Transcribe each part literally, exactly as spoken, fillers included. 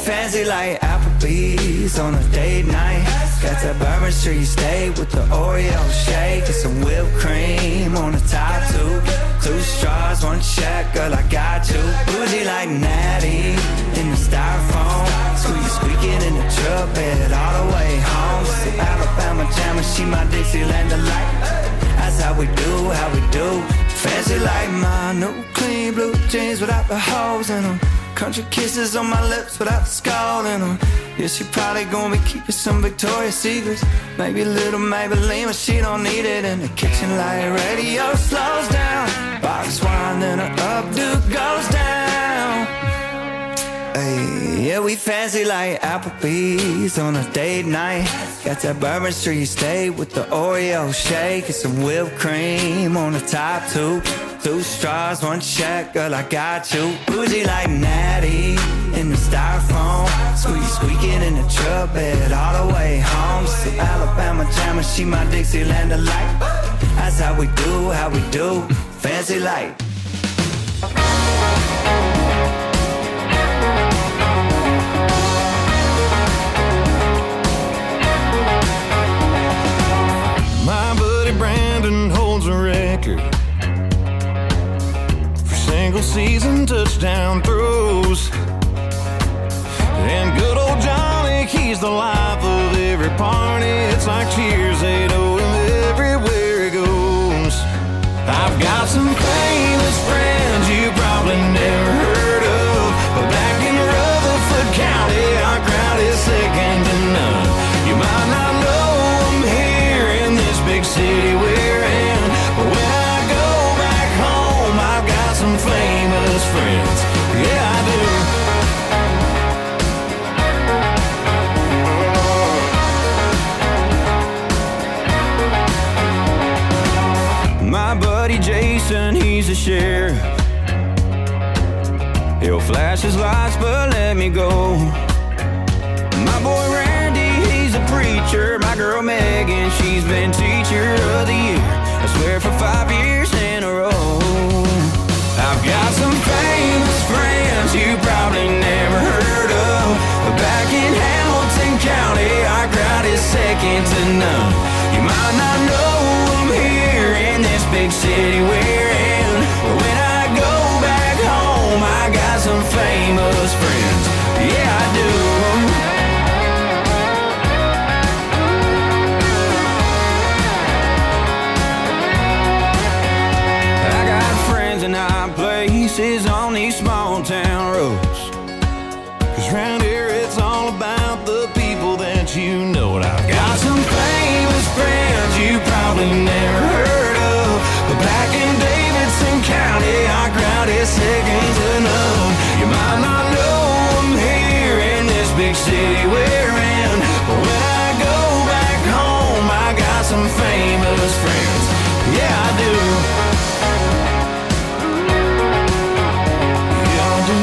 fancy like Applebee's on a date night. Got that Bourbon Street steak with the Oreo shake and some whipped cream on the top two. Two straws, one check, girl, I got you. Bougie like Natty in the styrofoam. Squeak squeaking in the truck bed all the way home. She's an Alabama jammer, she my Dixieland delight. That's how we do, how we do. Fancy like my new clean blue jeans without the holes in them. Country kisses on my lips without the skull in them. Yeah, she probably gonna be keeping some Victoria's Secrets. Maybe a little Maybelline, but she don't need it. In the kitchen light radio slows down. Box wine, then her updo goes down. Hey, yeah, we fancy like Applebee's on a date night. Got that Bourbon Street steak with the Oreo shake and some whipped cream on the top two. Two straws, one check, girl, I got you. Bougie like Natty in the styrofoam. Squeak squeaking in the truck bed all the way home. She's an Alabama jammer, she my Dixieland delight. That's how we do, how we do. Fancy like. My buddy Brandon holds a record for single season touchdown throws. And good old Johnny, he's the life of every party. It's like cheers, they know him everywhere he goes. I've got some famous friends you probably never heard of, but back in Rutherford County, our crowd is second to none. You might not know them here in this big city we're in, but when I go back home, I've got some famous friends. Yeah, I do. My buddy Jason, he's a sheriff. He'll flash his lights but let me go. My boy Randy, he's a preacher. My girl Megan, she's been teacher of the year, I swear for five years in a row. I've got some famous friends you probably never heard of, but back in Hamilton County, our crowd is second to none. You might not know them here in this big city we're in, but when I go back home, I got some famous friends. Yeah, I do. I got friends in high places on these small town roads, 'cause round here it's all about the people that you know. And I've got some famous friends you probably never heard of, but back in Davidson County, our crowd is second to none. You might not know them here in this big city we're in, but when I go back home, I got some famous friends. Yeah, I do. Yeah, I do.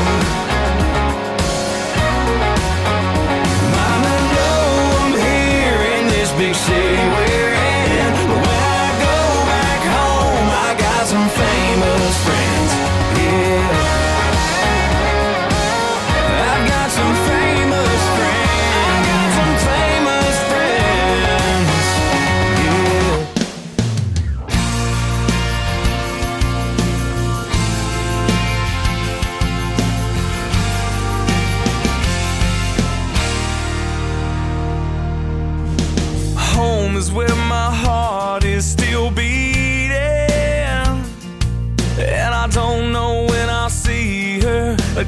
Might not know them here in this big city we're in, but when I go back home, I got some famous friends. Yeah, I've got some famous friends, got some famous friends. Yeah. Home is where my heart is still beating, and I don't know when I'll see her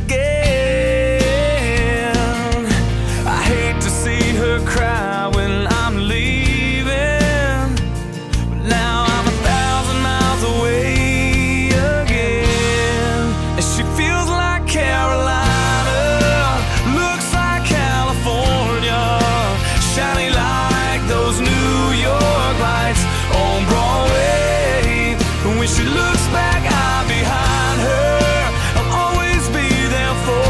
again. I hate to see her cry when I'm leaving, but now I'm a thousand miles away again. And she feels like Carolina, looks like California, shiny like those New York lights on Broadway. And when she looks back, I'm behind her. I'll always be there for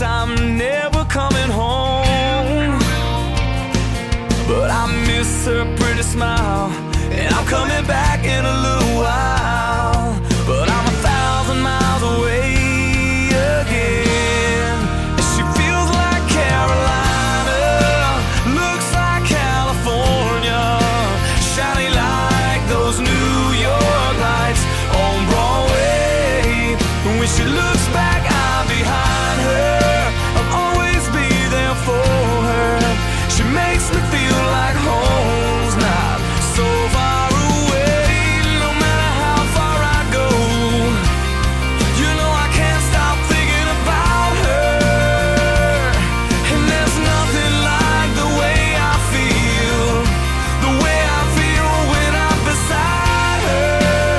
I'm never coming home. But I miss her pretty smile, and I'm coming back in a little while. But I'm a thousand miles away again. And she feels like Carolina, looks like California, shiny like those New York lights on Broadway. And when she looks back, I'm behind her. I'll always be there for her. She makes me feel like home's not so far away. No matter how far I go, you know I can't stop thinking about her. And there's nothing like the way I feel, the way I feel when I'm beside her.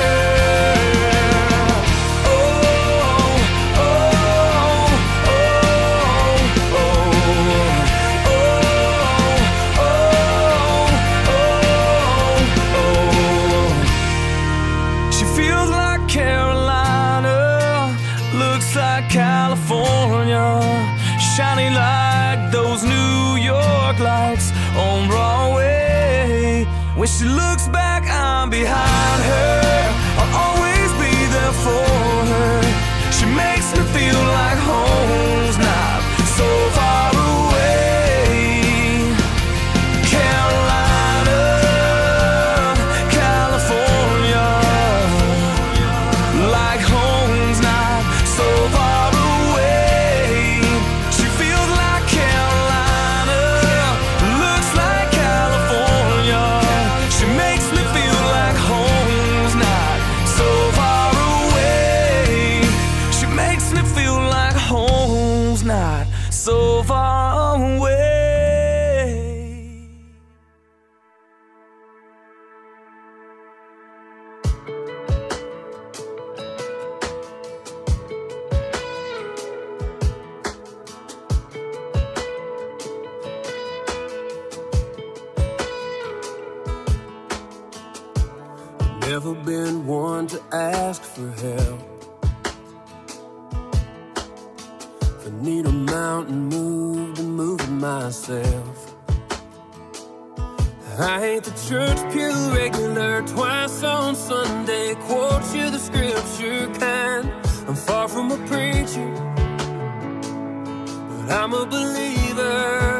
Oh, oh, oh, oh, oh, oh. She feels like Carolina, looks like California, shiny like those New York lights on Broadway. When she looks back, I'm behind her. I'll always be there for her. She makes me feel like home's not so far away. Carolina, California, like home's not so far away. She feels like Carolina, looks like California. She makes me feel like home's not so far away. She makes me feel like home's not so far away. Never been one to ask for help. If I need a mountain moved, I'm moving myself. I ain't the church pew regular, twice on Sunday, quote you the scripture kind. I'm far from a preacher, but I'm a believer.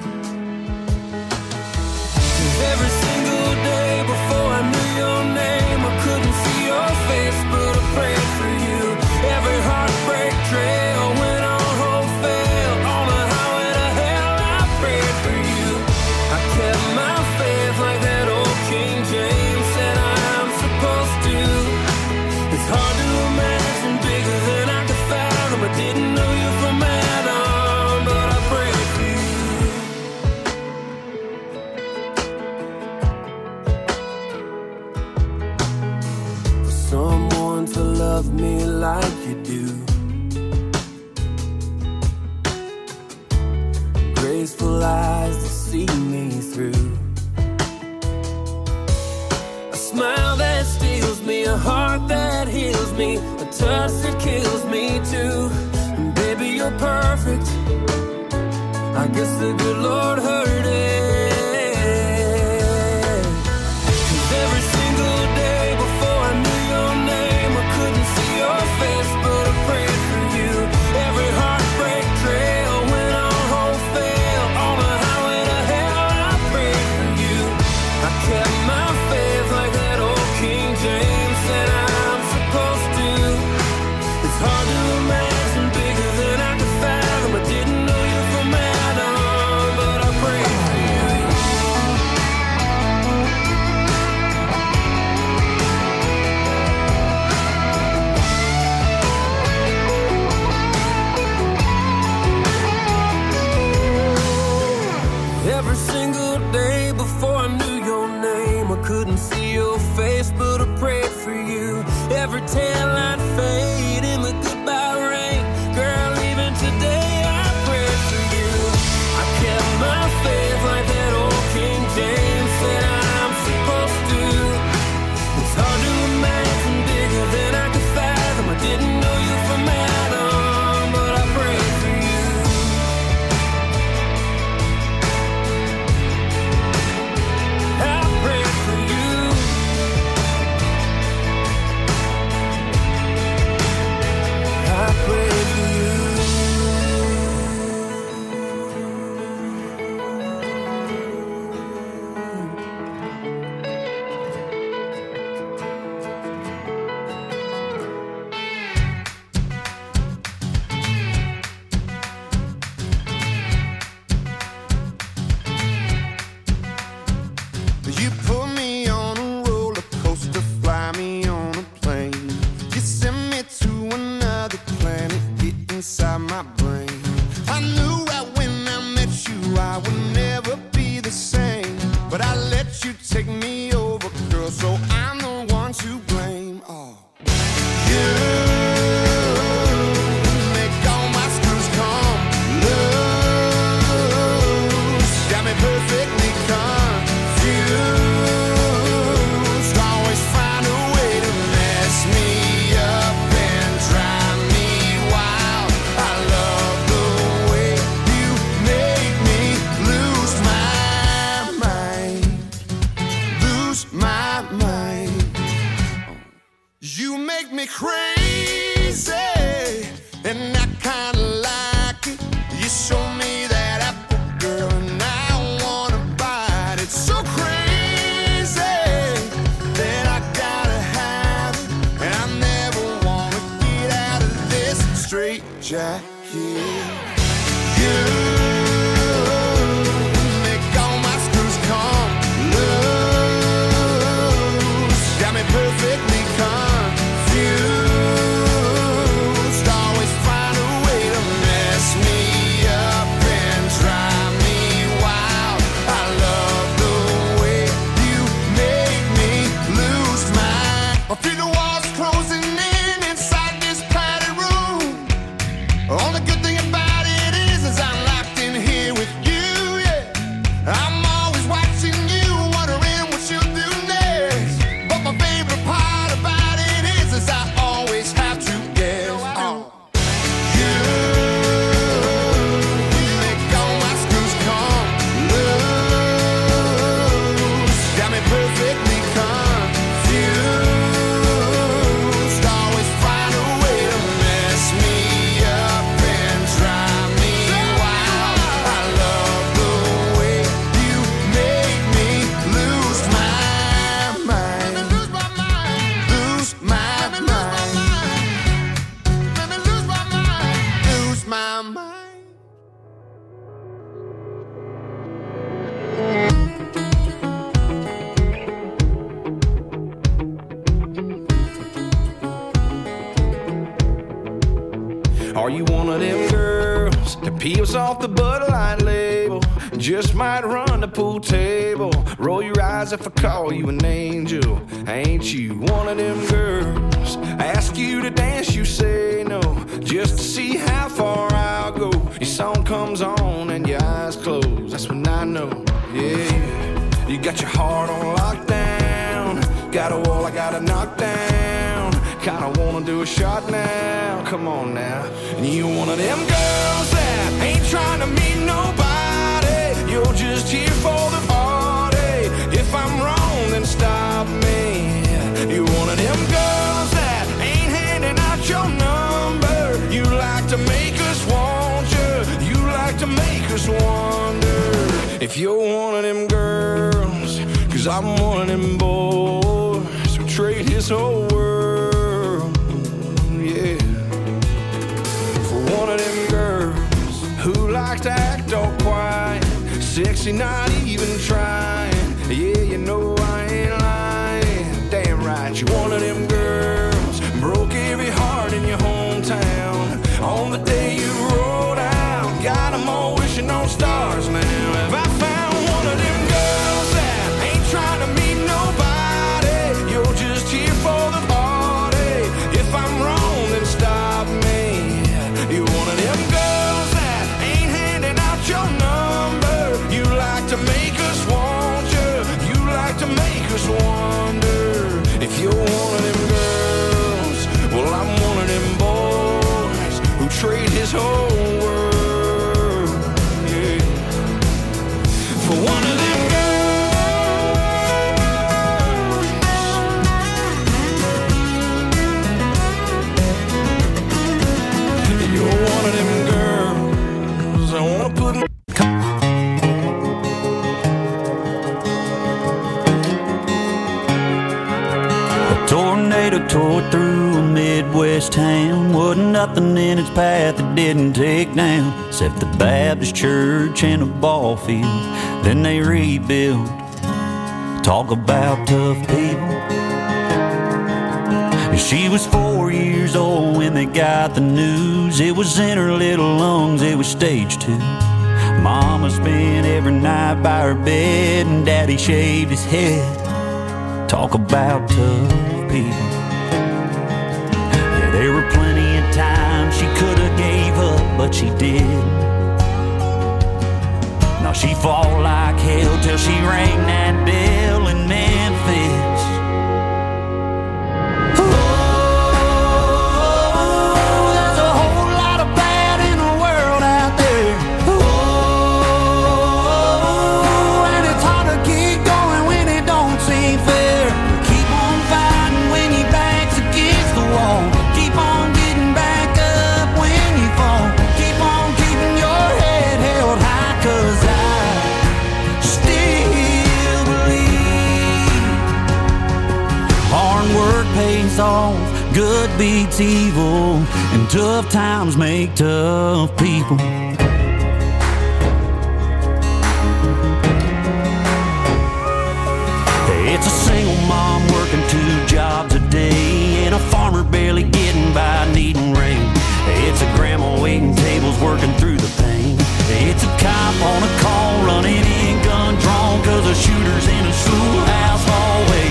'Cause every single day before I knew your name, I couldn't see your face, but I prayed for you. Every heartbreak trail went on hope fail. On the highway to hell, I prayed for you. I kept my faith like that old King James said I'm supposed to. It's hard to imagine bigger than I could fathom. I didn't know you from Adam, but I prayed for you. For someone to love me like you do, graceful eyes to see me through, a smile that steals me, a heart that heals me, a touch that kills me too. And baby, you're perfect. I guess the good Lord heard it. 'Cause every single day before I knew your name, I couldn't see your face, but I prayed for you. Every heartbreak trail went on hope fail. On the highway to hell, I prayed for you. I kept my faith like that old King James said I'm supposed to. It's hard to imagine bigger than I could fathom. I didn't know you from Adam, but I prayed for you. Every single day before I knew your name, I couldn't see your face, but I prayed for you. Every tail I'd fade in the goodbye rain. Girl, even today I prayed for you. I kept my faith like that old King James said I'm supposed to. It's hard to imagine bigger than I could fathom. I didn't know you from Adam, but I prayed for you. You make me crazy, and I kinda like it. You show me that apple, girl, and I wanna bite it. So crazy that I gotta have it, and I never wanna get out of this straight jacket. You make all my screws come loose, got me perfectly confused. Always find a way to mess me up and drive me wild. I love the way you make me lose my. I feel the walls closing in inside this padded room. Only good thing about it is, is I'm locked in here with you, yeah. I'm always watching you, wondering what you'll do next. But my favorite part about it is, is I always have to guess. Oh. You make all my screws come loose, got me perfectly confused. Always find a way to mess me up and drive me wild. I love the way you make me lose my mind. Lose my mind. Lose my mind. Lose my mind. Lose my mind. Are you one of them girls that peels off the Bud Light label? Just might run the pool table. Roll your eyes if I call you an angel. Ain't you one of them girls? I ask you to dance, you say no, just to see how far I'll go. Your song comes on and your eyes close, that's when I know, yeah. You got your heart on lockdown, got a wall I gotta knock down. Kinda wanna do a shot now, come on now. And you one of them girls that ain't trying to meet nobody, you're just here for the party. If I'm wrong, then stop me. You one of them girls that ain't handing out your number. You like to make us want you, you like to make us wonder if you're one of them girls. Cause I'm one of them boys who trade his whole world, yeah, for one of them girls who likes to act all quiet, sexy, not even trying. Yeah, you know I ain't lying. Damn right, you're one of them girls broke every heart in your hometown on the day you rolled out. Got them all wishing on stars now. Have I found one of them girls that ain't trying to meet nobody? You're just here for the party. If I'm wrong, then stop me. You're one of them girls that ain't handing out your number. You like to make us want you, you like to make us wonder if you're one of them girls. Well, I'm one of them boys who trade his whole world, yeah, for one of them girls. You're one of them girls I wanna put my tornado tore through a Midwest town. Wasn't nothing in its path it didn't take down, except the Baptist church and a ball field. Then they rebuilt. Talk about tough people. She was four years old when they got the news. It was in her little lungs, it was stage two. Mama spent every night by her bed, and Daddy shaved his head. Talk about tough people. Yeah, there were plenty of times she could have gave up, but she did. Now she fought like hell till she rang that bell in Memphis. Oh, there's a whole lot of bad in the world out there. Oh, and it's hard to keep going when it don't seem fair. Keep on fighting when your back's against good beats evil, and tough times make tough people. It's a single mom working two jobs a day, and a farmer barely getting by needing rain. It's a grandma waiting tables working through the pain. It's a cop on a call running in gun drawn, cause a shooter's in a schoolhouse hallway.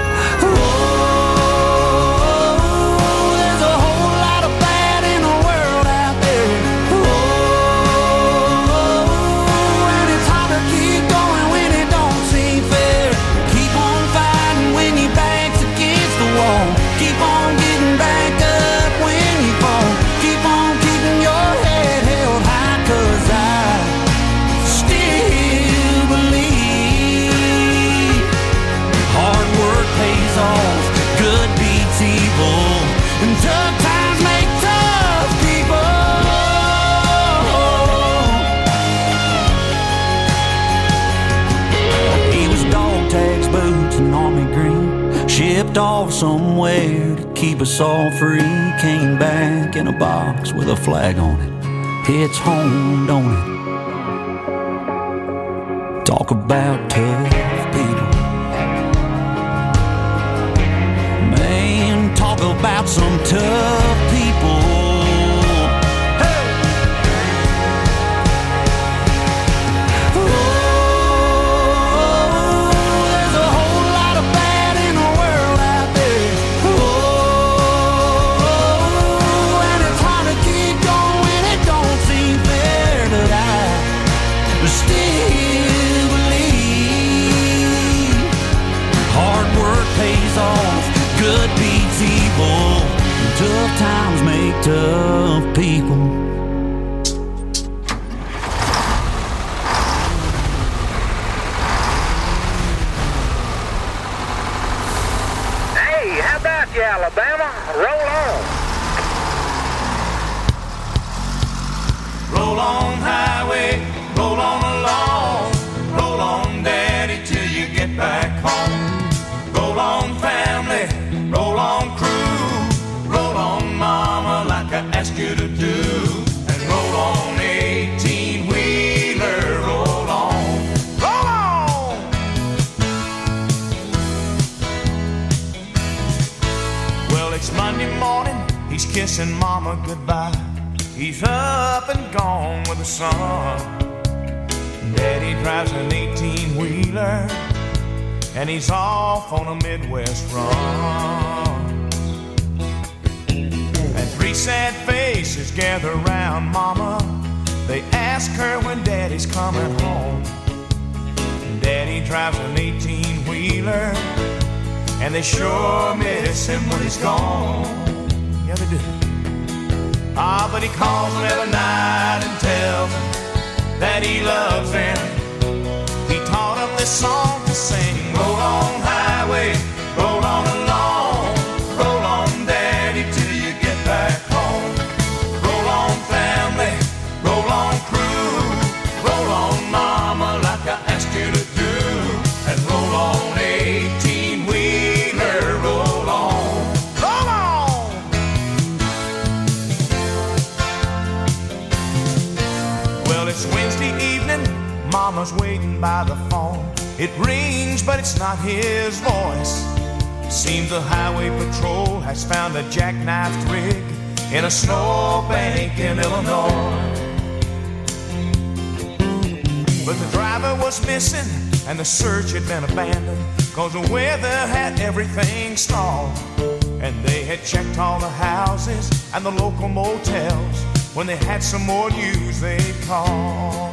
Shipped off somewhere to keep us all free. Came back in a box with a flag on it. It's home, don't it? Talk about tough people. Man, talk about some tough people. Good beats evil, tough times make tough people. Hey, how about you, Alabama? Roll on. Roll on, highway, roll on along. Roll on, daddy, till you get back home. Roll on, family, roll on, crew. Roll on, mama, like I asked you to do. And roll on, eighteen-wheeler, roll on. Roll on! Well, it's Monday morning, he's kissing mama goodbye. He's up and gone with the sun. Daddy drives an eighteen-wheeler, and he's off on a Midwest run. And three sad faces gather round mama. They ask her when daddy's coming home. Daddy drives an eighteen-wheeler, and they sure miss him when he's gone. Yeah, they do. Ah, but he calls them every night and tells them that he loves them. He taught them this song to sing. Roll on, highway, roll on along. Roll on, daddy, till you get back home. Roll on, family, roll on, crew. Roll on, mama, like I asked you to do. And roll on, eighteen-wheeler, roll on. Roll on! Well, it's Wednesday evening, mama's waiting by the phone. It rings, but it's not his voice. Seems the highway patrol has found a jackknifed rig in a snowbank in Illinois. But the driver was missing, and the search had been abandoned, cause the weather had everything stalled. And they had checked all the houses and the local motels. When they had some more news, they'd call.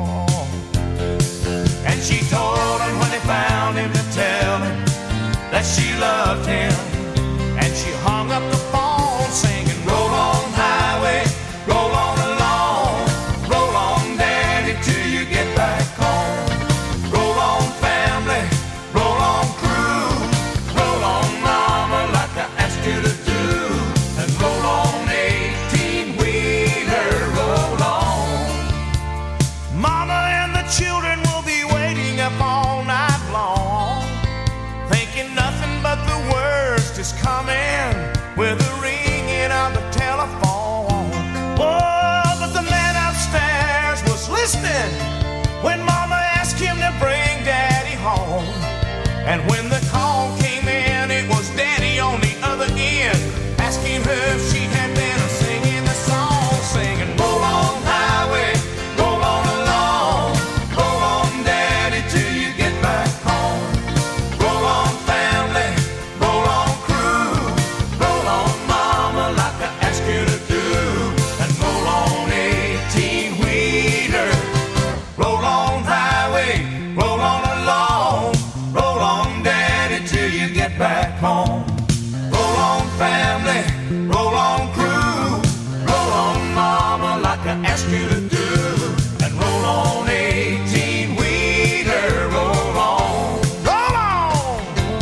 And she told him when they found him to tell him that she loved him. And she hung up the phone singing, roll on, highway, roll on along. Roll on, daddy, till you get back home. Roll on, family, roll on, crew. Roll on, mama, like I asked you to do. And roll on, eighteen-wheeler, roll on. Mama and the children will be waiting up all night long, thinking nothing but the worst is coming. hear the ringing of the telephone. Oh, but the man upstairs was listening when Mama asked him to bring Daddy home. And when the call came in, it was Daddy on the other end, asking her if she had been singing the song, singing, roll on highway, roll on along, roll on Daddy till you get back home. Roll on family, roll on crew, roll on Mama like I asked you to do, and roll on eighteen-wheeler, roll on highway, roll on along, roll on Daddy till you get back home. Roll on family, roll on crew, roll on Mama like I asked you to do, and roll on eighteen-wheeler, roll on, roll on,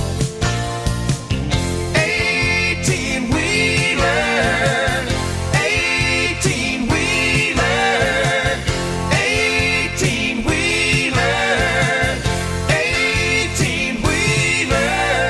eighteen-wheeler, eighteen-wheeler, eighteen-wheeler, eighteen-wheeler,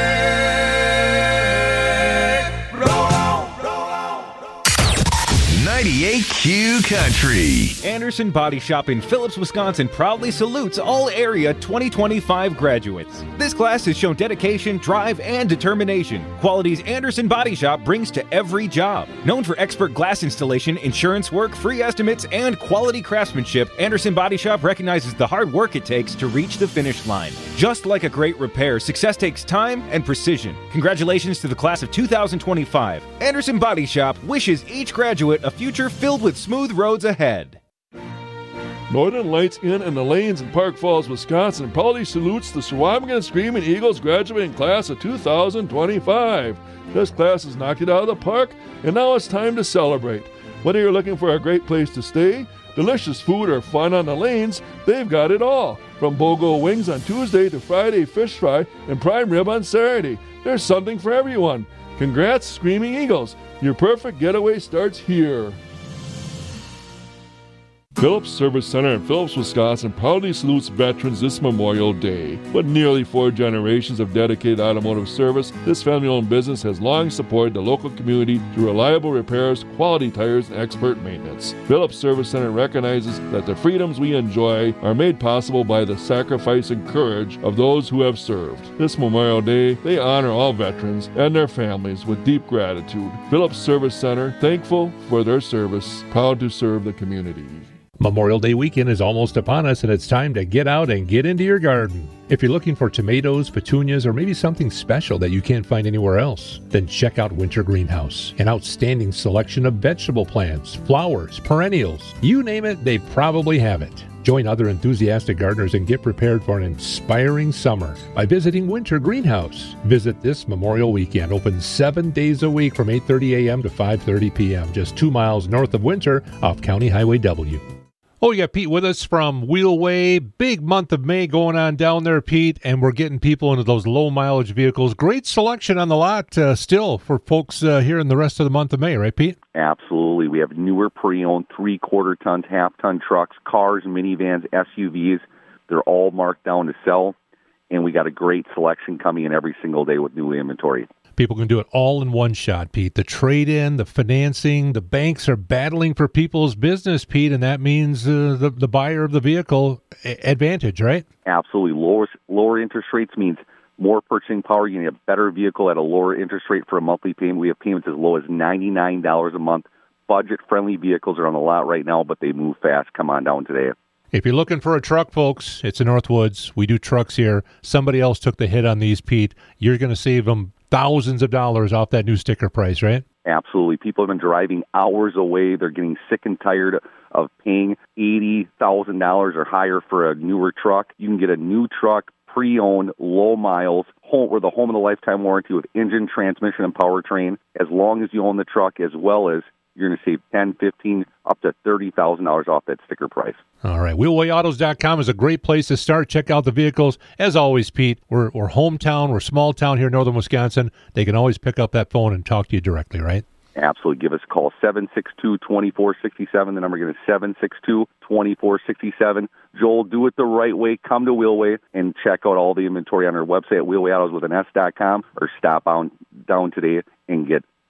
roll on, roll on. ninety-eight Q Country. Anderson Body Shop in Phillips, Wisconsin proudly salutes all area twenty twenty-five graduates. This class has shown dedication, drive, and determination. Qualities Anderson Body Shop brings to every job. Known for expert glass installation, insurance work, free estimates, and quality craftsmanship, Anderson Body Shop recognizes the hard work it takes to reach the finish line. Just like a great repair, success takes time and precision. Congratulations to the class of two thousand twenty-five. Anderson Body Shop wishes each graduate a future filled with smooth roads ahead. Northern Lights Inn and the Lanes in Park Falls, Wisconsin proudly salutes the Swamigan Screaming Eagles graduating class of two thousand twenty-five. This class has knocked it out of the park, and now it's time to celebrate. Whether you're looking for a great place to stay, delicious food, or fun on the lanes, they've got it all. From BOGO wings on Tuesday to Friday fish fry and prime rib on Saturday. There's something for everyone. Congrats, Screaming Eagles. Your perfect getaway starts here. Phillips Service Center in Phillips, Wisconsin proudly salutes veterans this Memorial Day. With nearly four generations of dedicated automotive service, this family-owned business has long supported the local community through reliable repairs, quality tires, and expert maintenance. Phillips Service Center recognizes that the freedoms we enjoy are made possible by the sacrifice and courage of those who have served. This Memorial Day, they honor all veterans and their families with deep gratitude. Phillips Service Center, thankful for their service, proud to serve the community. Memorial Day weekend is almost upon us, and it's time to get out and get into your garden. If you're looking for tomatoes, petunias, or maybe something special that you can't find anywhere else, then check out Winter Greenhouse. An outstanding selection of vegetable plants, flowers, perennials. You name it, they probably have it. Join other enthusiastic gardeners and get prepared for an inspiring summer by visiting Winter Greenhouse. Visit this Memorial weekend, open seven days a week from eight thirty a.m. to five thirty p.m., just two miles north of Winter off County Highway W. Oh, you got Pete with us from Wheelway. Big month of May going on down there, Pete, and we're getting people into those low-mileage vehicles. Great selection on the lot uh, still for folks uh, here in the rest of the month of May, right, Pete? Absolutely. We have newer pre-owned three-quarter tons, half-ton trucks, cars, minivans, S U Vs. They're all marked down to sell, and we got a great selection coming in every single day with new inventory. People can do it all in one shot, Pete. The trade-in, the financing, the banks are battling for people's business, Pete, and that means uh, the, the buyer of the vehicle advantage, right? Absolutely. Lower, lower interest rates means more purchasing power. You get a better vehicle at a lower interest rate for a monthly payment. We have payments as low as ninety-nine dollars a month. Budget-friendly vehicles are on the lot right now, but they move fast. Come on down today. If you're looking for a truck, folks, it's in Northwoods. We do trucks here. Somebody else took the hit on these, Pete. You're going to save them thousands of dollars off that new sticker price, right? Absolutely. People have been driving hours away. They're getting sick and tired of paying eighty thousand dollars or higher for a newer truck. You can get a new truck, pre-owned, low miles, home, or the home of the lifetime warranty with engine, transmission, and powertrain, as long as you own the truck, as well as you're going to save ten, fifteen, up to thirty thousand dollars off that sticker price. All right. wheelway autos dot com is a great place to start. Check out the vehicles. As always, Pete, we're, we're hometown. We're small town here in northern Wisconsin. They can always pick up that phone and talk to you directly, right? Absolutely. Give us a call, seven six two, two four six seven. The number again is seven six two, two four six seven. Joel, do it the right way. Come to Wheelway and check out all the inventory on our website at wheelway autos with an S dot com, or stop on down today and get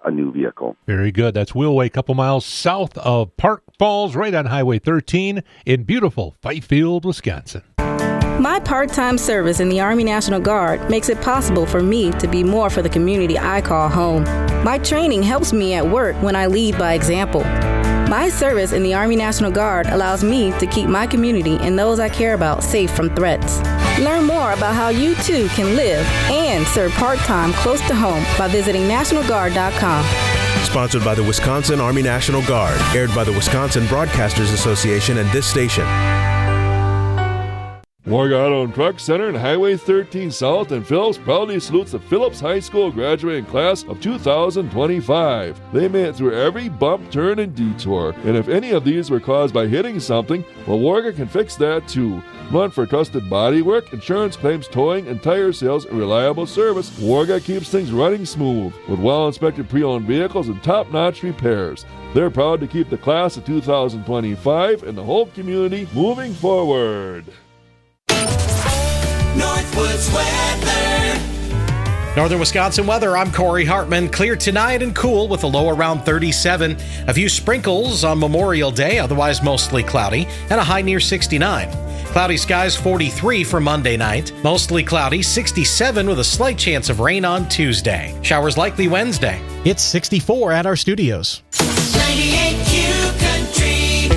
a new vehicle. Very good. That's Wheelway, a couple miles south of Park Falls, right on Highway thirteen in beautiful Fifield, Wisconsin. My part-time service in the Army National Guard makes it possible for me to be more for the community I call home. My training helps me at work when I lead by example. My service in the Army National Guard allows me to keep my community and those I care about safe from threats. Learn more about how you too can live and serve part-time close to home by visiting national guard dot com. Sponsored by the Wisconsin Army National Guard. Aired by the Wisconsin Broadcasters Association and this station. Warga Auto and Truck Center and Highway thirteen South in Phillips proudly salutes the Phillips High School graduating class of two thousand twenty-five. They made it through every bump, turn, and detour. And if any of these were caused by hitting something, well, Warga can fix that too. Run for trusted body work, insurance claims, towing, and tire sales, and reliable service. Warga keeps things running smooth with well-inspected pre-owned vehicles and top-notch repairs. They're proud to keep the class of two thousand twenty-five and the whole community moving forward. Northwoods weather. Northern Wisconsin weather, I'm Corey Hartman. Clear tonight and cool with a low around thirty-seven. A few sprinkles on Memorial Day, otherwise mostly cloudy, and a high near sixty-nine. Cloudy skies forty-three for Monday night. Mostly cloudy, sixty-seven with a slight chance of rain on Tuesday. Showers likely Wednesday. It's sixty-four at our studios. ninety-eight Q Country.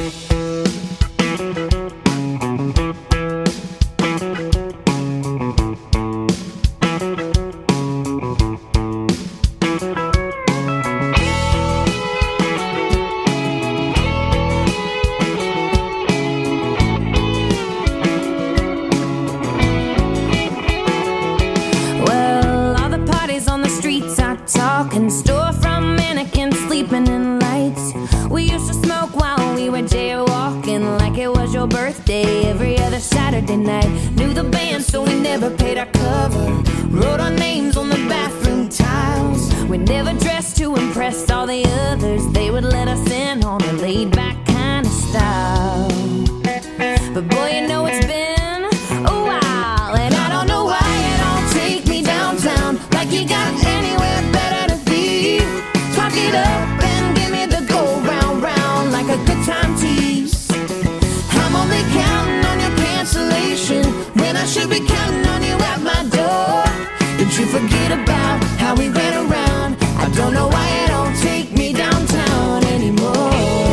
Talking store from mannequins sleeping in lights. We used to smoke while we were jaywalking like it was your birthday every other Saturday night. Knew the band so we never paid our cover. Wrote our names on the bathroom tiles. We never dressed to impress all the others. They would let us in on a laid back kind of style. But boy, you know it's been a while, and I don't know why you don't take me downtown like you got anywhere better to be. Talk it up and give me the go round round like a good time tease. I'm only counting on your cancellation when I should be counting on you at my door. Did you forget about how we ran around? I don't know why you don't take me downtown anymore.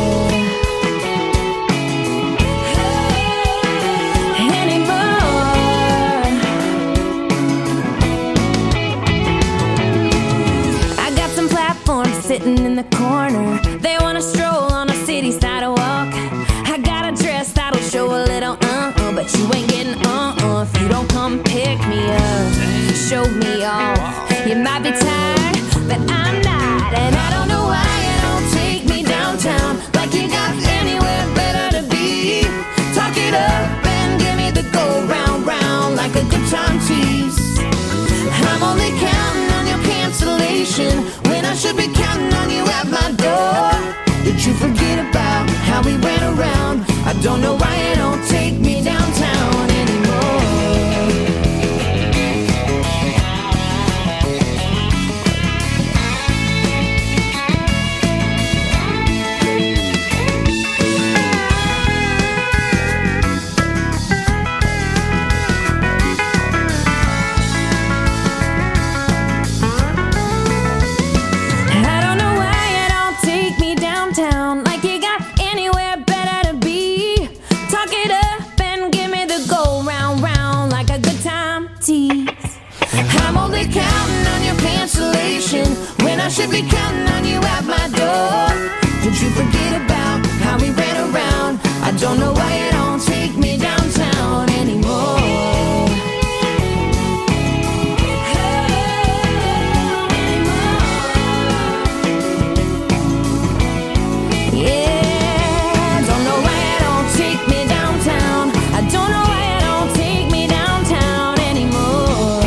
Sitting in the corner, they want to stroll on a city sidewalk. I got a dress that'll show a little uh-uh, but you ain't getting uh-uh if you don't come pick me up, show me off. You might be tired, but I'm not, and I don't know why you don't take me downtown like you got anywhere better to be. Talk it up and give me the go round round like a good time tease. I'm only counting on your cancellation when I should be counting on you at my door. Did you forget about how we ran around? I don't know why you don't take me downtown anymore. Counting on your cancellation when I should be counting on you at my door. Did you forget about how we ran around? I don't know why you don't take me downtown anymore. Yeah, don't know why you don't take me downtown. I don't know why you don't take me downtown anymore.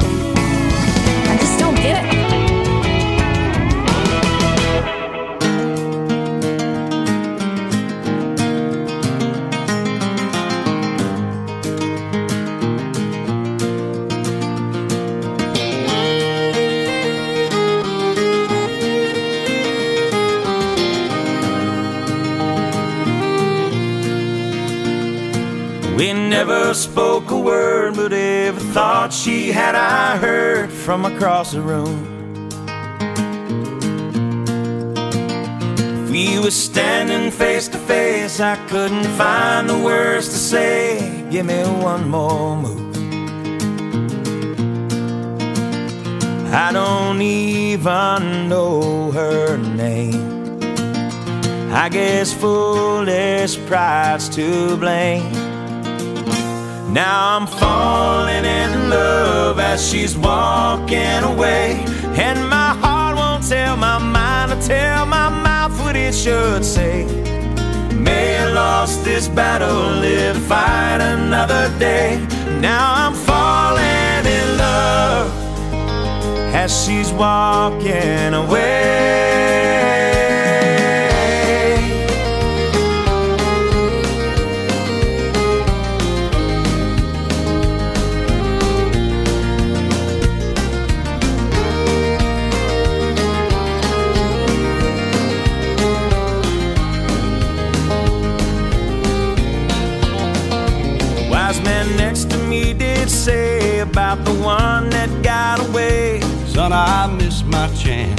I just don't get it. We never spoke a word, but every thought she had I heard from across the room. If we were standing face to face, I couldn't find the words to say. Give me one more move. I don't even know her name. I guess foolish pride's to blame. Now I'm falling in love as she's walking away, and my heart won't tell my mind to tell my mouth what it should say. May have lost this battle, live to fight another day. Now I'm falling in love as she's walking away. The wise man next to me did say about the one that got away, son, I missed my chance.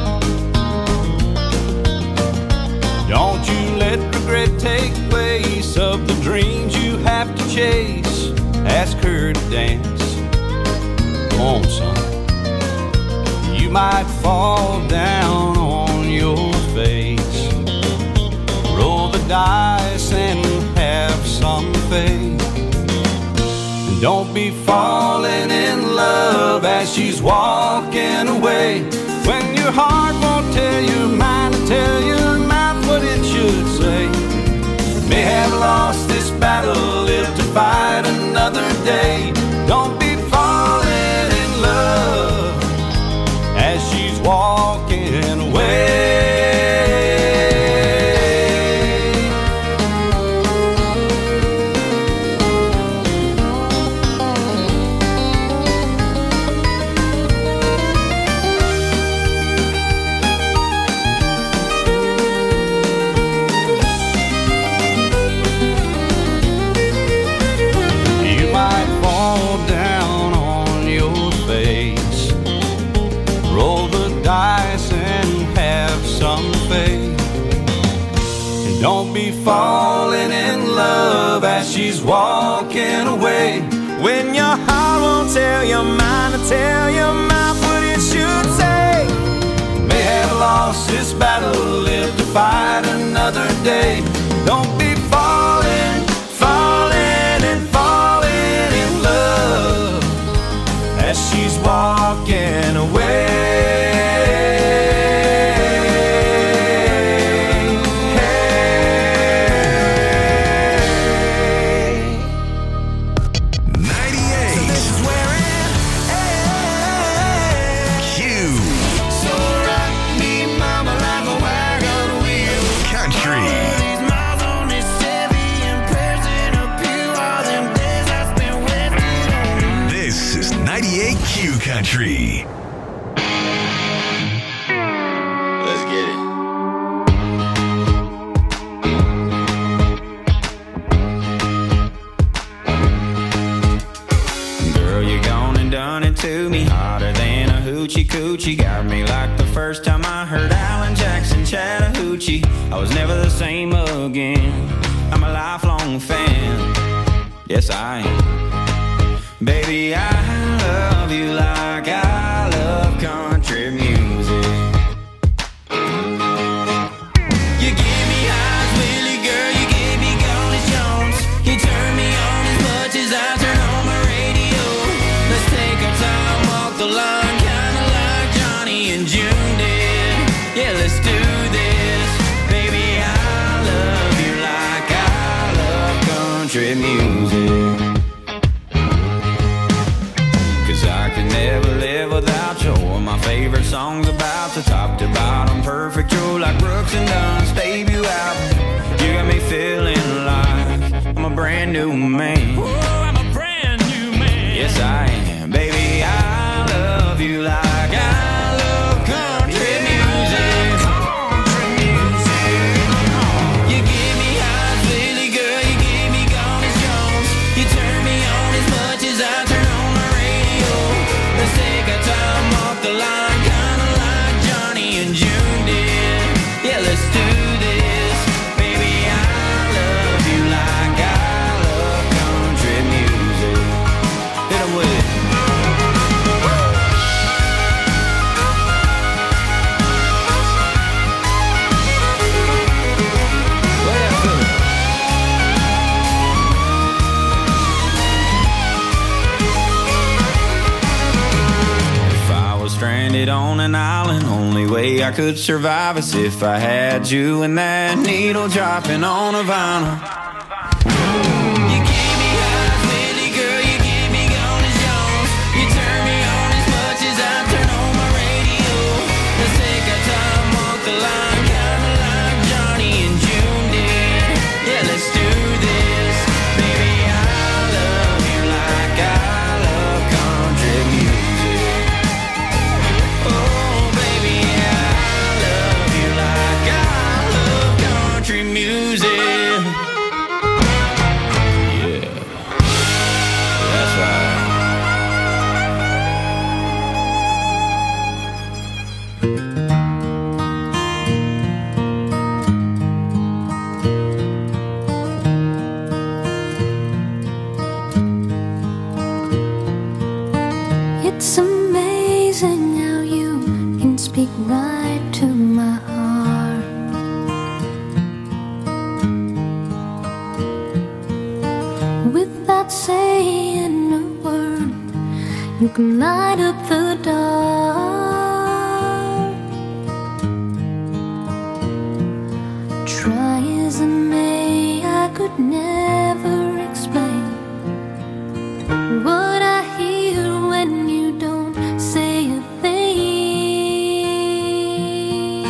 Don't you let regret take place of the dreams you have to chase. Ask her to dance. Come on, son. You might fall down on your face. Roll the dice and have some faith. Don't be falling in love as she's walking away, when your heart won't tell your mind to tell your mouth what it should say. May have lost this battle, live to fight another day. Don't be falling in love as she's walking away. Don't be falling in love as she's walking away, when your heart won't tell your mind to tell your mouth what it should say. May have lost this battle, live to fight another day. Don't be falling, falling and falling in love as she's walking away. Country. Let's get it. Girl, you gone and done it to me, hotter than a hoochie coochie. Got me like the first time I heard Alan Jackson Chattahoochee. I was never the same again. I'm a lifelong fan. Yes, I am. Baby, I love you like I love country music. You give me highs, Willie, girl, you gave me Golly Jones. You turn me on as much as I turn on my radio. Let's take our time, walk the line, kinda like Johnny and June did. Yeah, let's do this. Baby, I love you like I love country music. Never live without you. My favorite song's about the top to bottom, perfect, true like Brooks and Dunn's debut album. You got me feeling like I'm a brand new man. Ooh, I'm a brand new man. Yes, I am. Baby, I love you like I love country music. Country music. You give me highs, Billy girl, you give me Golly Jones. way I could survive is if I had you and that needle dropping on a vinyl. You keep me high as Whitney, girl, you keep me gone as Jones. You turn me on as much as I turn on my radio. Let's take our time, walk the line, kinda like Johnny and June did. Yeah, let's do this. Baby, I love you like I love country music. Oh, baby, I love you like I love country music. Yeah, that's right. It's amazing how you can speak right to my heart. Without saying a word, you can light up the dark. Try as I may, I could never explain what I hear when you don't say a thing.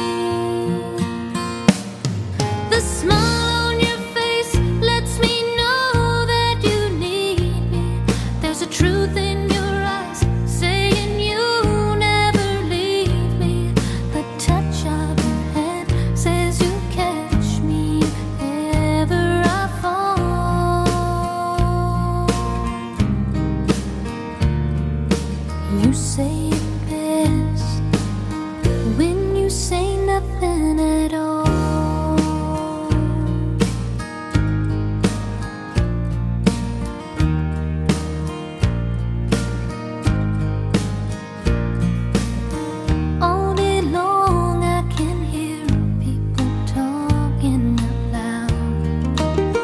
The smile on your face lets me know that you need me. There's a truth in your eyes saying you never leave me. The touch of your hand says you catch me if ever I fall. You say it best when you say nothing at all. All day long I can hear people talking out loud.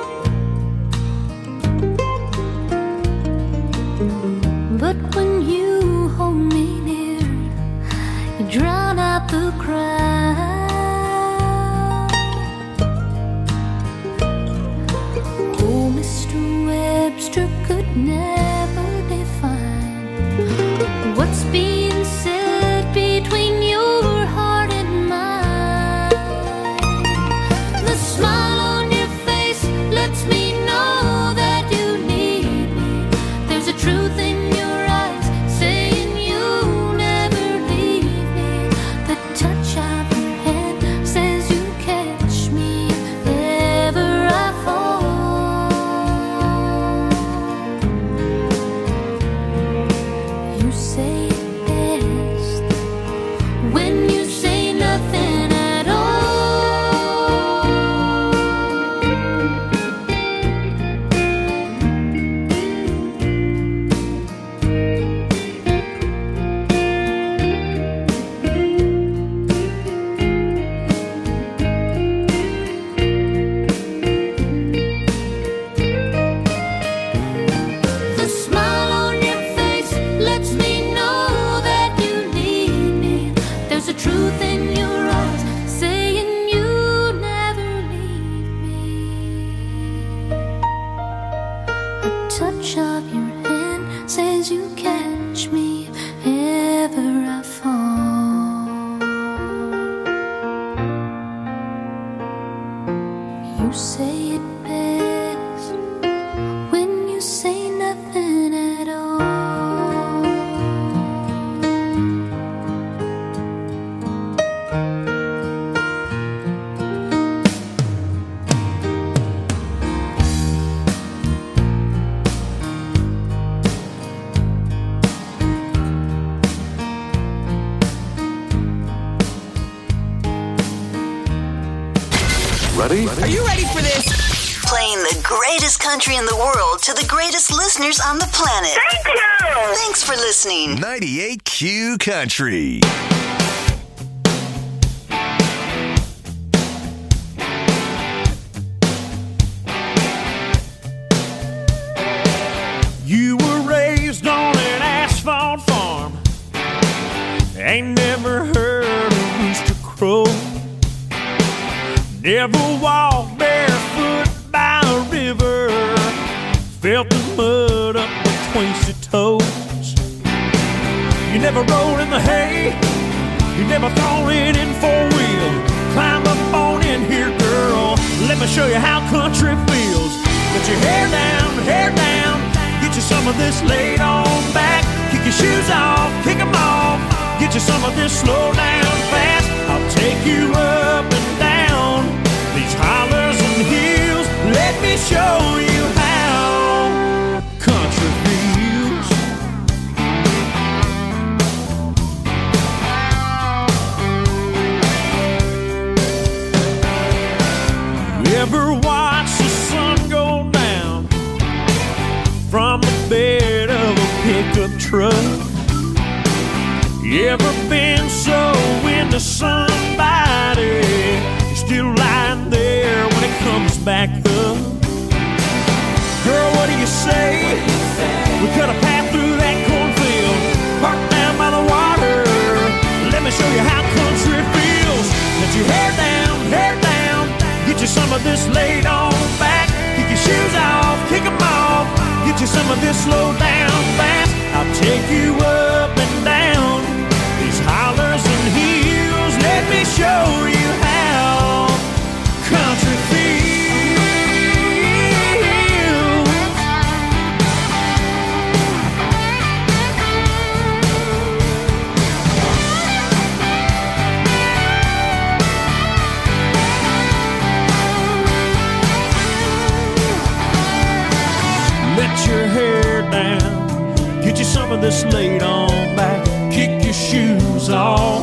But when you hold me near, you drown out the crowd. Oh, Mister Webster could never define what's being said between your heart and mine. The smile on your face lets me know that you need me. There's a truth in your eyes saying you never leave me. The touch of your hand says you catch me if ever I fall. You say it best when you say nothing at all. The smile on your face lets me know that you need me. There's a truth in your eyes saying you never leave me. A touch of your hand says you catch me if ever I fall. You say it best when you say nothing at all. Ready? Are you ready for this? Playing the greatest country in the world to the greatest listeners on the planet. Thank you! Thanks for listening. ninety-eight Q Country. You were raised on an asphalt farm. Ain't never heard a rooster crow. Never walked barefoot by a river, felt the mud up between your toes. You never rolled in the hay, you never thrown it in four-wheel. Climb up on in here, girl, let me show you how country feels. Get your hair down, hair down, get you some of this laid on back. Kick your shoes off, kick them off, get you some of this slow down fast. I'll take you up and down these hollers and hills. Let me show you how country feels. You ever watch the sun go down from the bed of a pickup truck? You ever been so into somebody you're still lying there when it comes back up? Girl, what do you say? We cut a path through that cornfield, parked down by the water. Let me show you how country feels. Let your hair down, hair down, get you some of this laid on back. Kick your shoes off, kick them off, get you some of this slow down fast. I'll take you up and down these hollers and hills. Let me show you how country feels. Let your hair down, get you some of this laid on back. Kick your shoes off.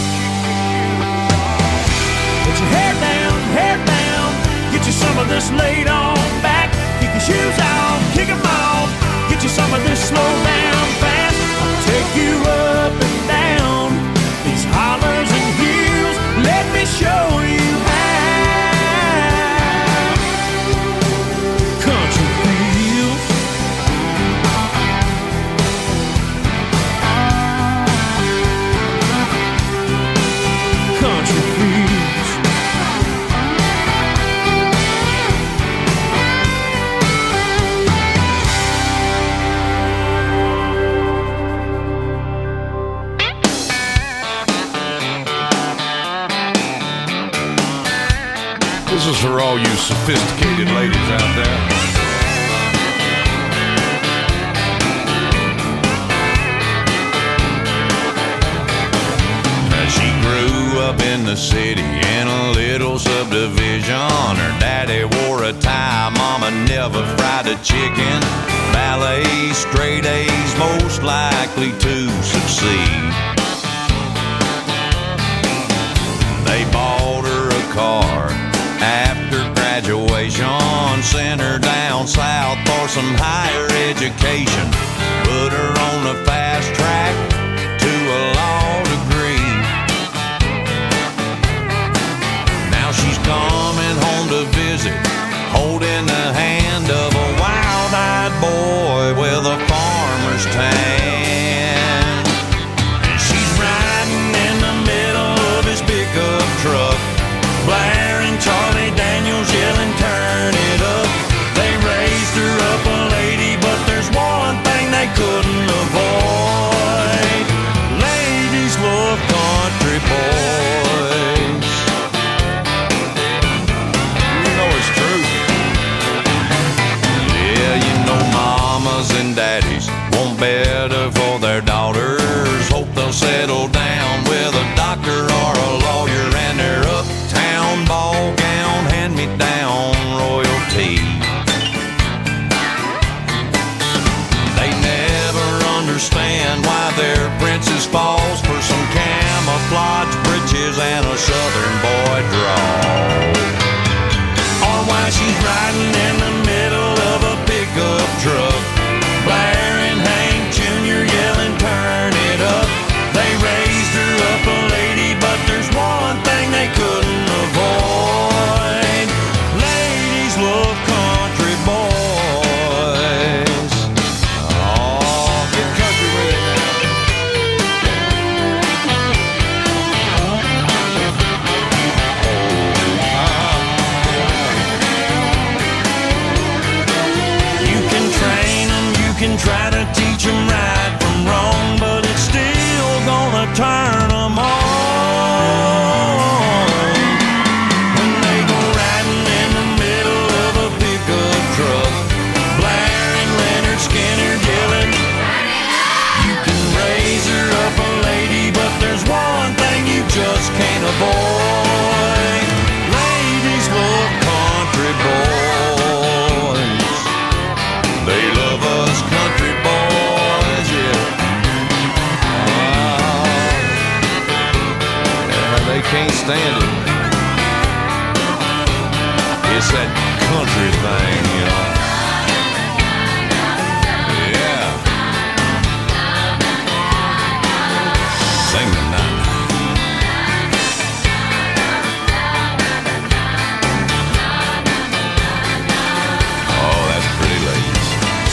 Get your hair down, hair down, get you some of this laid on back. Kick your shoes off, kick them off, get you some of this slow down fast. I'll take you up and down these hollers and hills. Let me show you how country feels. Country feels. This is for all you sophisticated ladies out there. She grew up in the city in a little subdivision. Her daddy wore a tie, mama never fried a chicken. Ballet, straight A's, most likely to succeed. They bought her a car after graduation, sent her down south for some higher education, put her on a fast track to a law degree. Now she's coming home to visit, holding the hand of a wild-eyed boy with a farmer's tan. And she's riding in the middle of his pickup truck, blaring Charlie Daniels, yelling, turn it up. They raised her up a lady, but there's one thing they couldn't avoid. Ladies love country boys. You know it's true. Yeah, you know mamas and daddies want better for their daughters. Hope they'll settle down with a doctor or a lawyer, and their uptown ball gown, hand-me-down royalty. They never understand why their princess falls for some camouflage breeches and a southern boy drawl, or why she's riding in the middle of a pickup truck, blaring Hank Junior, yelling, turn it up. They raised her up a lady, but there's one thing they couldn't avoid. Ladies love country boys. Oh, get country with it now. they can't stand it. It's that country thing, you know. Yeah. Sing the night. Oh, that's pretty, ladies.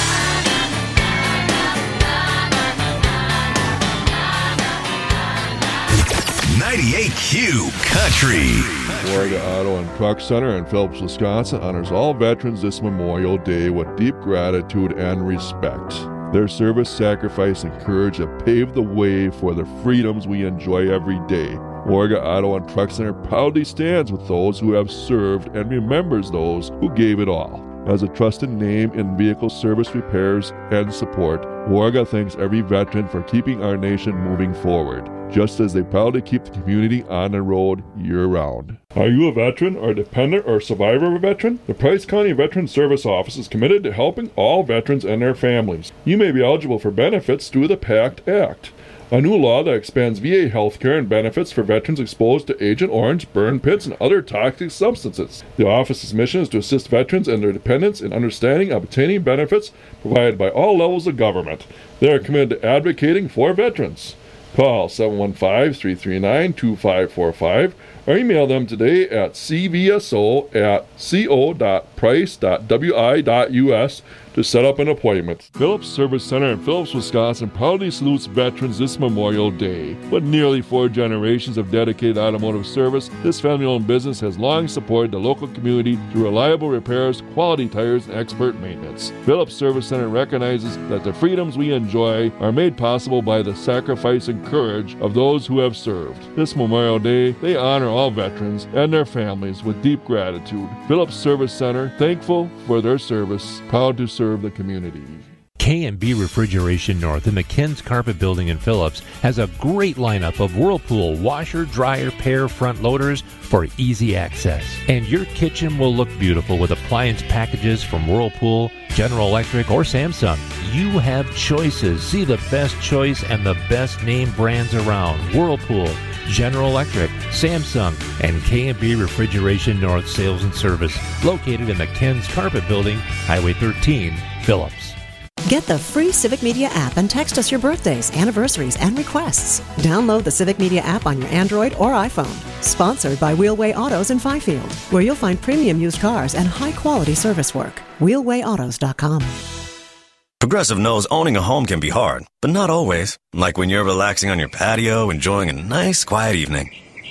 ninety-eight Q Country. Warga Auto and Truck Center in Phillips, Wisconsin honors all veterans this Memorial Day with deep gratitude and respect. Their service, sacrifice, and courage have paved the way for the freedoms we enjoy every day. Warga Auto and Truck Center proudly stands with those who have served and remembers those who gave it all. As a trusted name in vehicle service repairs and support, Warga thanks every veteran for keeping our nation moving forward, just as they proudly keep the community on the road year-round. Are you a veteran or a dependent or survivor of a veteran? The Price County Veteran Service Office is committed to helping all veterans and their families. You may be eligible for benefits through the PACT Act, a new law that expands V A health care and benefits for veterans exposed to Agent Orange, burn pits, and other toxic substances. The office's mission is to assist veterans and their dependents in understanding and obtaining benefits provided by all levels of government. They are committed to advocating for veterans. Call seven one five, three three nine, two five four five or email them today at c v s o at co dot price dot w i dot u s to set up an appointment. Phillips Service Center in Phillips, Wisconsin proudly salutes veterans this Memorial Day. With nearly four generations of dedicated automotive service, this family-owned business has long supported the local community through reliable repairs, quality tires, and expert maintenance. Phillips Service Center recognizes that the freedoms we enjoy are made possible by the sacrifice and courage of those who have served. This Memorial Day, they honor all veterans and their families with deep gratitude. Phillips Service Center, thankful for their service, proud to serve the community. K and B Refrigeration North in the Ken's Carpet Building in Phillips has a great lineup of Whirlpool washer, dryer, pair front loaders for easy access. And your kitchen will look beautiful with appliance packages from Whirlpool, General Electric, or Samsung. You have choices. See the best choice and the best name brands around. Whirlpool, General Electric, Samsung, and K and B Refrigeration North Sales and Service, located in the Ken's Carpet Building, Highway thirteen, Phillips. Get the free Civic Media app and text us your birthdays, anniversaries, and requests. Download the Civic Media app on your Android or iPhone. Sponsored by Wheelway Autos in Fifield, where you'll find premium used cars and high-quality service work. wheelway autos dot com. Progressive knows owning a home can be hard, but not always. Like when you're relaxing on your patio, enjoying a nice, quiet evening.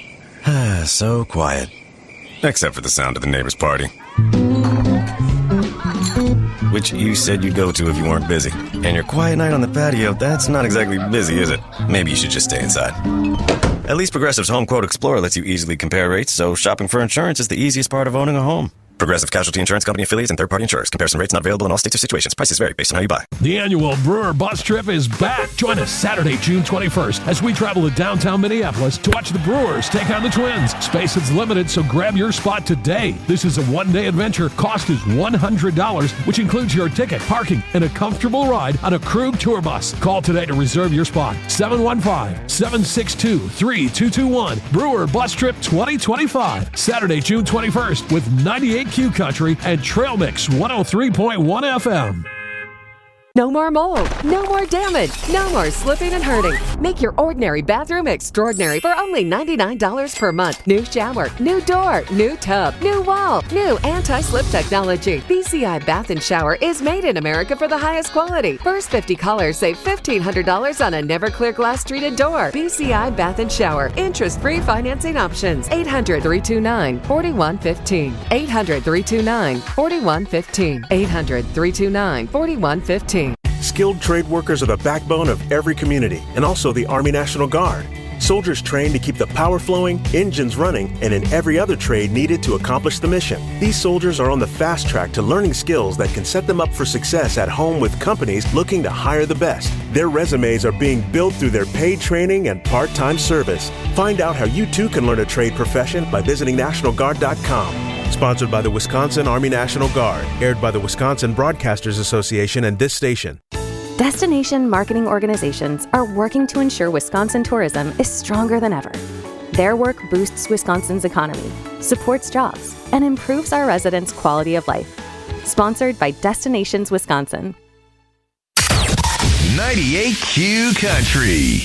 So quiet. Except for the sound of the neighbor's party. Which you said you'd go to if you weren't busy. And your quiet night on the patio, that's not exactly busy, is it? Maybe you should just stay inside. At least Progressive's Home Quote Explorer lets you easily compare rates, so shopping for insurance is the easiest part of owning a home. Progressive Casualty Insurance Company affiliates and third-party insurers. Comparison rates not available in all states or situations. Prices vary based on how you buy. The annual Brewer Bus Trip is back. Join us Saturday, June twenty-first, as we travel to downtown Minneapolis to watch the Brewers take on the Twins. Space is limited, so grab your spot today. This is a one-day adventure. Cost is one hundred dollars, which includes your ticket, parking, and a comfortable ride on a Krug tour bus. Call today to reserve your spot. seven one five, seven six two, three two two one. Brewer Bus Trip twenty twenty-five. Saturday, June twenty-first, with ninety-eight Q Country and Trail Mix one oh three point one F M. No more mold, no more damage, no more slipping and hurting. Make your ordinary bathroom extraordinary for only ninety-nine dollars per month. New shower, new door, new tub, new wall, new anti-slip technology. B C I Bath and Shower is made in America for the highest quality. First fifty callers save fifteen hundred dollars on a never clear glass treated door. B C I Bath and Shower. Interest-free financing options. eight hundred, three two nine, four one one five. eight hundred, three two nine, four one one five. eight hundred, three two nine, four one one five. Skilled trade workers are the backbone of every community and also the Army National Guard. Soldiers trained to keep the power flowing, engines running, and in every other trade needed to accomplish the mission. These soldiers are on the fast track to learning skills that can set them up for success at home with companies looking to hire the best. Their resumes are being built through their paid training and part-time service. Find out how you too can learn a trade profession by visiting national guard dot com. Sponsored by the Wisconsin Army National Guard. Aired by the Wisconsin Broadcasters Association and this station. Destination marketing organizations are working to ensure Wisconsin tourism is stronger than ever. Their work boosts Wisconsin's economy, supports jobs, and improves our residents' quality of life. Sponsored by Destinations Wisconsin. ninety-eight Q Country.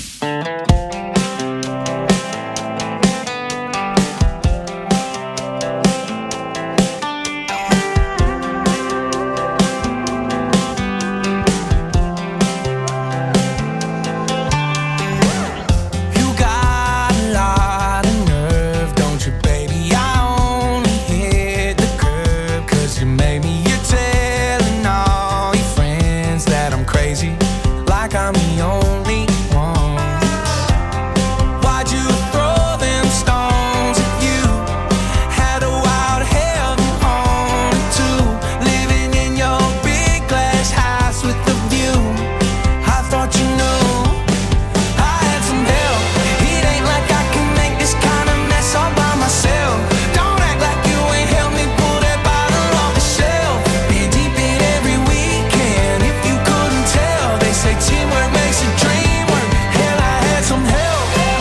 I'm the only one. Why'd you throw them stones at you? Had a wild heaven on it too. Living in your big glass house with the view. I thought you knew I had some help. It ain't like I can make this kind of mess all by myself. Don't act like you ain't helped me pull that bottle off the shelf. Been deep in every weekend. If you couldn't tell, they say teamwork makes a dream work. Hell, I had some help.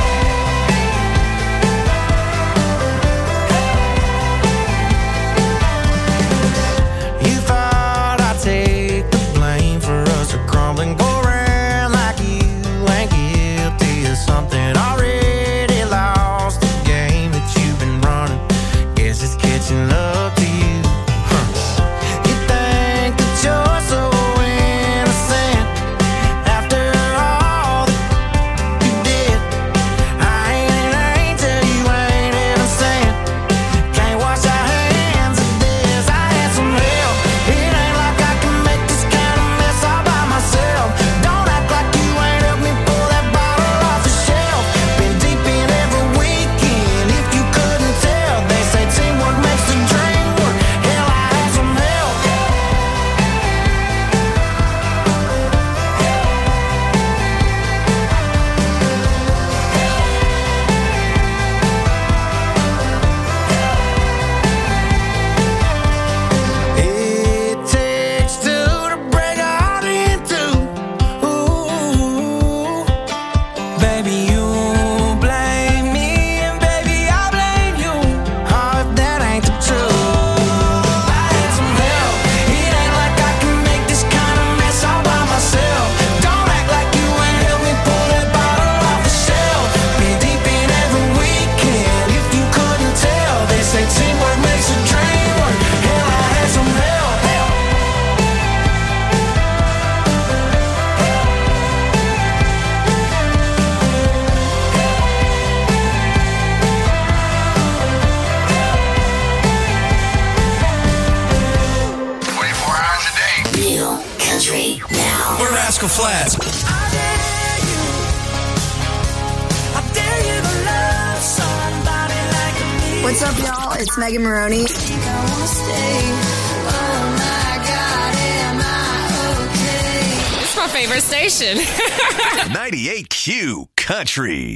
You thought I'd take the blame for us to crumble and go around like you ain't guilty of something already lost. The game that you've been running, guess it's catching up to you. Huh. You think that you're so innocent after all that you did. I ain't an angel, you ain't innocent. Can't wash our hands of this. I had some help. It ain't like I can make this kind of mess all by myself. Don't act like you ain't helped me pull that bottle off the shelf. Been deep in every weekend. If you couldn't tell, they say teamwork makes the dream work. Hell, I had some help. It takes two to break a heart in two. Ooh, baby, you blame me, and baby, I blame you. Oh, if that ain't the truth. I had some help. It ain't like I can make this kind of mess all by myself. Don't act like you ain't helped me pull that bottle off the shelf. Been deep in every weekend. If you couldn't tell, they say teamwork makes a dream work. Hell, I had some help. twenty-four hours a day. Real country now. We're Rascal Flats. What's up, y'all? It's Megan Maroney. It's my favorite station. ninety-eight Q Country.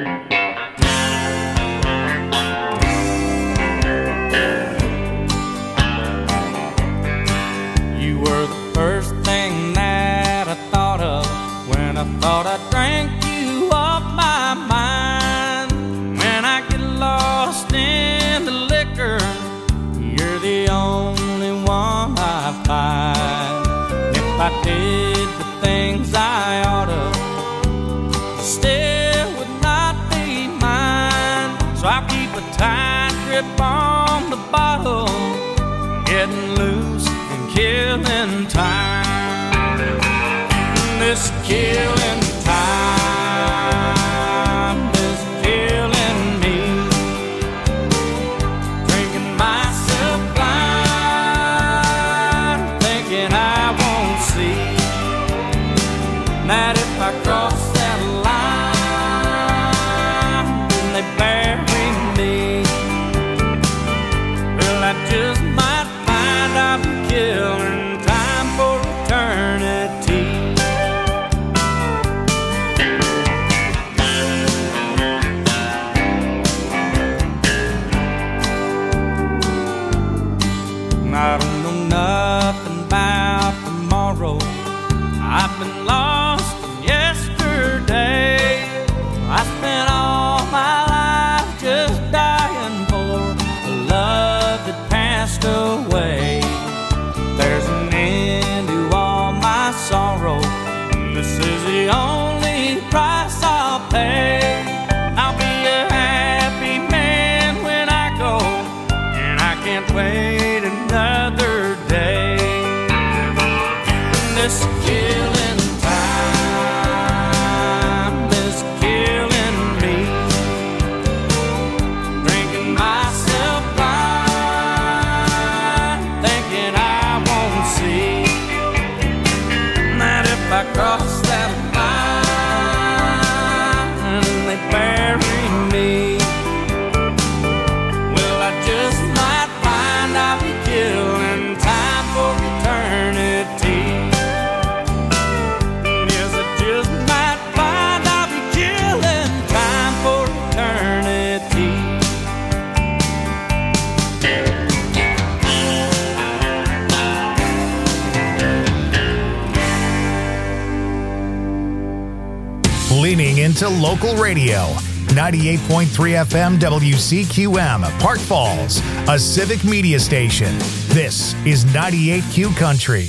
You were the first thing that I thought of when I thought I drank you off my mind. When I get lost in the liquor, you're the only one I find. If I did the things I ought to, still would not be mine. So I keep a tight grip on the bottle, getting loose and killing time. This killing time is killing me. Drinking myself blind, thinking I won't see that if I cross that line, then they bury me. Well, I just might find I'm killing time for eternity. to local radio. ninety-eight point three F M W C Q M, Park Falls, a civic media station. This is ninety-eight Q Country.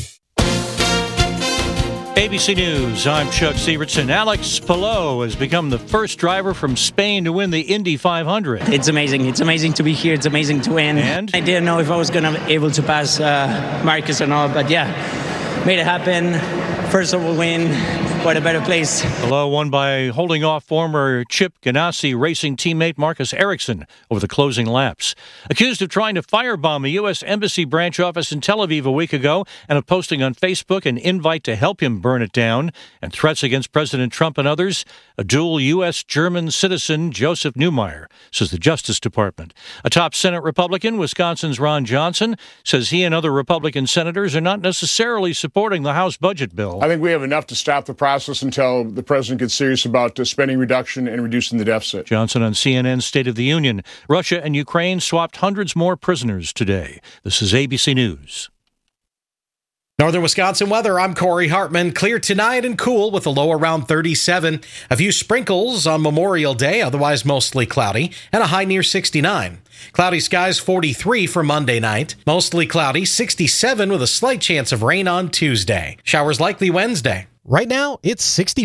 A B C News, I'm Chuck Sievertson. Alex Palou has become the first driver from Spain to win the Indy five hundred. It's amazing. It's amazing to be here. It's amazing to win. And? I didn't know if I was going to be able to pass uh, Marcus or not, but yeah, made it happen. First of all, win. What a better place. Palou won by holding off former Chip Ganassi racing teammate Marcus Ericsson over the closing laps. Accused of trying to firebomb a U S Embassy branch office in Tel Aviv a week ago and of posting on Facebook an invite to help him burn it down and threats against President Trump and others, a dual U S-German citizen, Joseph Neumeyer, says the Justice Department. A top Senate Republican, Wisconsin's Ron Johnson, says he and other Republican senators are not necessarily supporting the House budget bill. I think we have enough to stop the process until the president gets serious about uh, spending reduction and reducing the deficit. Johnson on C N N's State of the Union. Russia and Ukraine swapped hundreds more prisoners today. This is A B C News. Northern Wisconsin weather, I'm Corey Hartman. Clear tonight and cool with a low around thirty-seven. A few sprinkles on Memorial Day, otherwise mostly cloudy, and a high near sixty-nine. Cloudy skies forty-three for Monday night. Mostly cloudy, sixty-seven with a slight chance of rain on Tuesday. Showers likely Wednesday. Right now, it's sixty.